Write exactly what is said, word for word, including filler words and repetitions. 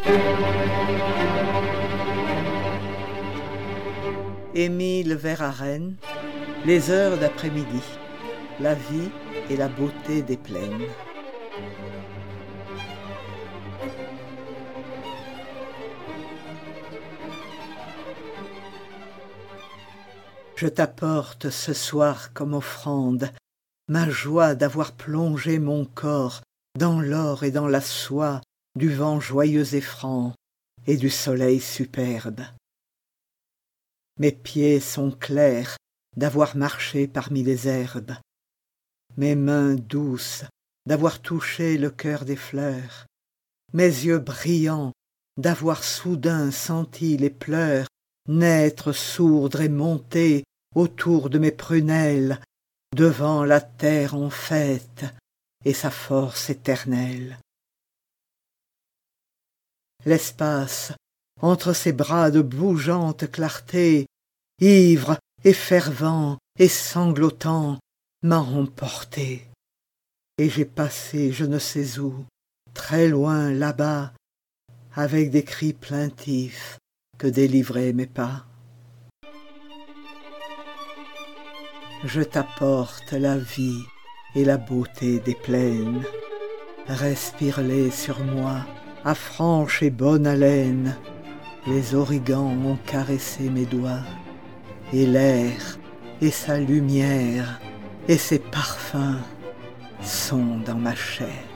Émile Verhaeren, les heures d'après-midi, la vie et la beauté des plaines. Je t'apporte ce soir comme offrande ma joie d'avoir plongé mon corps dans l'or et dans la soie du vent joyeux et franc et du soleil superbe. Mes pieds sont clairs d'avoir marché parmi les herbes, mes mains douces d'avoir touché le cœur des fleurs, mes yeux brillants d'avoir soudain senti les pleurs naître sourdre et monter autour de mes prunelles, devant la terre en fête et sa force éternelle. L'espace, entre ses bras de bougeante clarté, ivre et fervent et sanglotant, m'a emporté, et j'ai passé je ne sais où, très loin là-bas, avec des cris plaintifs que délivraient mes pas. Je t'apporte la vie et la beauté des plaines, respire-les sur moi à franche et bonne haleine, les origans ont caressé mes doigts, et l'air et sa lumière et ses parfums sont dans ma chair.